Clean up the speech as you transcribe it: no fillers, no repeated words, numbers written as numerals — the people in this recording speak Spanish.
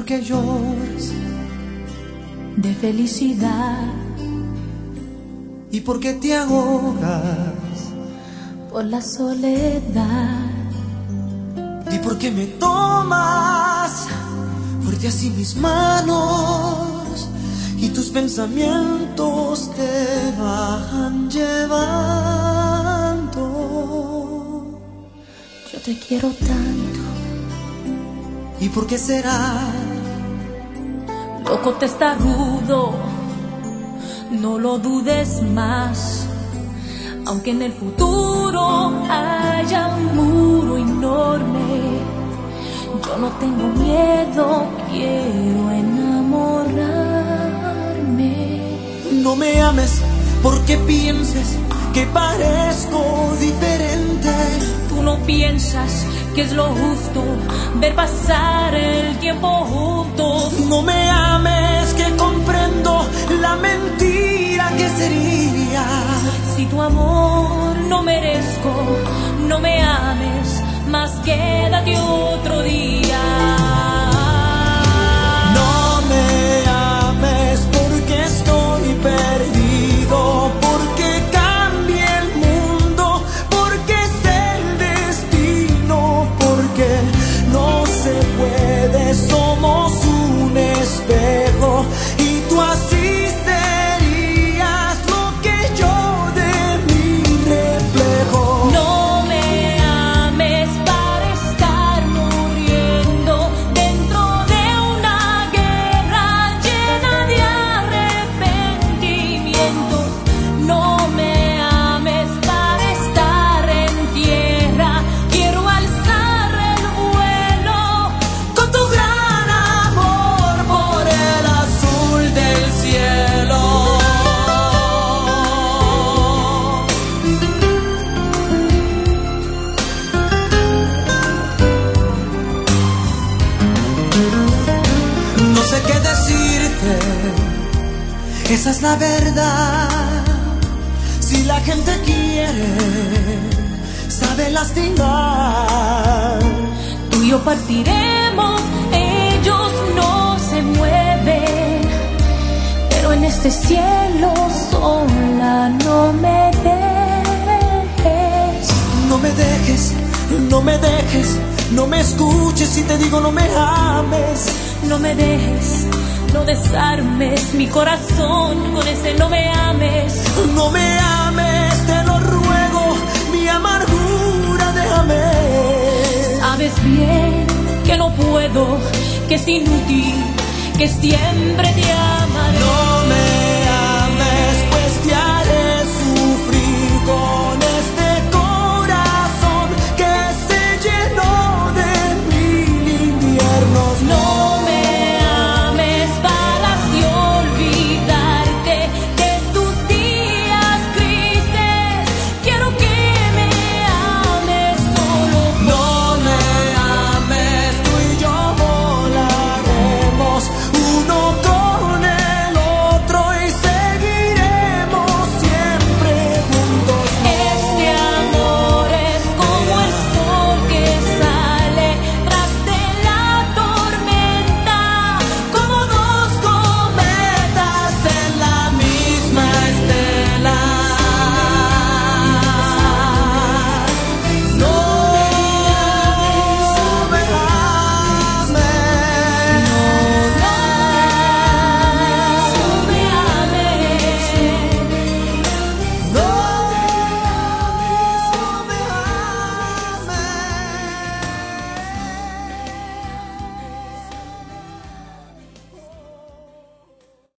por qué lloras de felicidad. ¿Y por qué te ahogas por la soledad? ¿Y por qué me tomas fuerte así mis manos y tus pensamientos te van llevando? Yo te quiero tanto. ¿Y por qué será? Loco testarudo, no lo dudes más. Aunque en el futuro haya un muro enorme, yo no tengo miedo, quiero enamorarme. No me ames porque pienses que parezco diferente. Tú no piensas que es lo justo ver pasar el tiempo juntos. No me ames que comprendo la mentira que sería. Si tu amor no merezco, no me ames, más quédate otro día. No me ames porque estoy perdido, porque cambie el mundo, porque es el destino, porque no se puede, somos un espejo y tú así serías lo que yo de mi reflejo. No me ames para estar muriendo dentro de una guerra llena de arrepentimientos. No me ames para estar en tierra, quiero alzar el vuelo Con tu gran amor por el azul del cielo. No sé qué decirte, esa es la verdad. Si la gente quiere, sabe lastimar. Tú y yo partiremos, ellos no se mueven, pero en este cielo sola no me dejes. No me dejes, no me dejes, no me escuches si te digo no me ames. No me dejes, no desarmes mi corazón con ese no me ames. No me ames, te lo ruego, mi amargura déjame. Sabes bien que no puedo, que es inútil, que siempre te amo.